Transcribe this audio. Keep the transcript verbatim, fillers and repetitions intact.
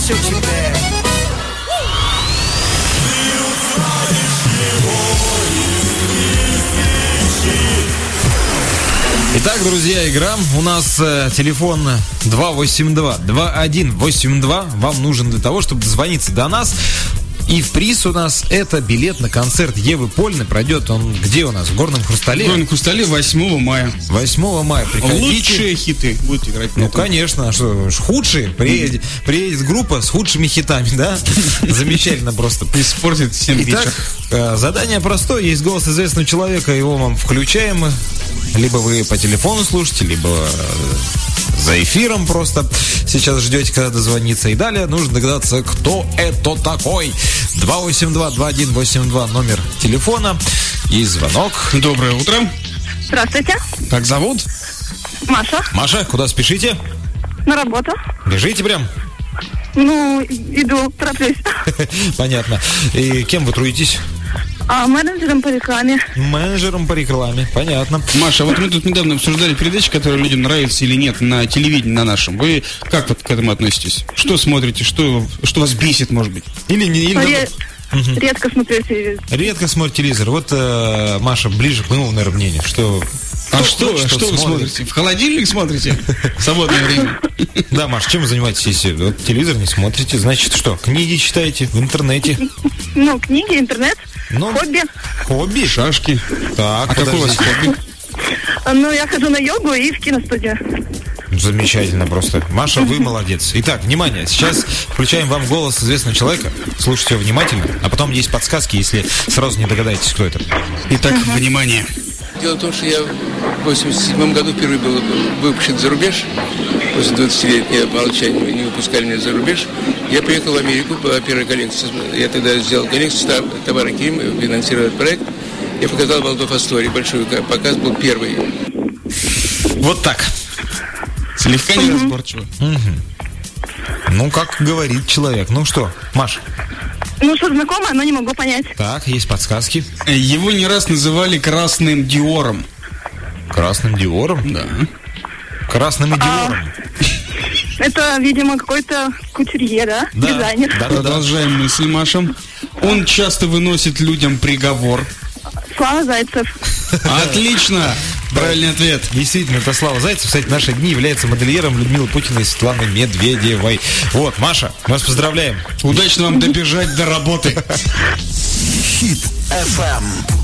shoot you there. Итак, друзья, игра. У нас э, телефон два восемь два два один восемь два. Вам нужен для того, чтобы дозвониться до нас. И в приз у нас это билет на концерт Евы Польны. Пройдет он где у нас? В Горном Хрустале? В Горном Хрустале восьмого мая. восьмого мая. Приходите. Лучшие хиты будут играть. Ну, конечно. А что, худшие? Приедет, приедет группа с худшими хитами, да? Замечательно просто. Испортит всем вечер. Итак, задание простое. Есть голос известного человека. Его вам включаем. Либо вы по телефону слушаете, либо за эфиром просто сейчас ждете, когда дозвонится. И далее нужно догадаться, кто это такой. два восемь два два один восемь два номер телефона. И звонок. Доброе утро. Здравствуйте. Как зовут? Маша. Маша, куда спешите? На работу. Бежите прям? Ну, иду, тороплюсь. Понятно. И кем вы трудитесь? А, менеджером по рекламе. Менеджером по рекламе, понятно. Маша, вот мы тут недавно обсуждали передачи, которые людям нравятся или нет на телевидении, на нашем. Вы как вот к этому относитесь? Что смотрите, что, что вас бесит, может быть? Или не... Или... Ре- угу. Редко смотрю телевизор. Редко смотрю телевизор. Вот, э, Маша, ближе к моему, наверное, мнению. Что... А что, что, что, что вы смотрите? В холодильник смотрите? В свободное время? Да, Маш, чем вы занимаетесь, если вот телевизор не смотрите? Значит, что, книги читаете в интернете? Ну, книги, интернет, ну, хобби. Хобби? Шашки. Так, а какое у вас хобби? Ну, я хожу на йогу и в киностудию. Замечательно просто. Маша, вы молодец. Итак, внимание, сейчас включаем вам голос известного человека. Слушайте его внимательно, а потом есть подсказки, если сразу не догадаетесь, кто это. Итак, uh-huh. внимание. Дело в том, что я в восемьдесят седьмом году впервые был выпущен за рубеж. После двадцати лет я по умолчанию не выпускали меня за рубеж. Я приехал в Америку по первой коллекции. Я тогда сделал коллекцию «Товары Ким», финансировал этот проект. Я показал Waldorf Astoria, большой показ был первый. Вот так. Слегка неразборчиво. Угу. Ну, как говорит человек. Ну что, Маш? Ну, что знакомое, но не могу понять. Так, есть подсказки. Его не раз называли красным Диором. Красным Диором? Да. Красным и Диором. А, это, видимо, какой-то кутюрье, да? Да. Дизайнер. Да, Продолжаем да. мысль, Маша. Он часто выносит людям приговор. Слава Зайцев. Отлично! Правильный ответ. Действительно, это Слава Зайцев. Кстати, в наши дни является модельером Людмилы Путиной и Светланы Медведевой. Вот, Маша, мы вас поздравляем. Удачно вам добежать до работы. Хит эф эм.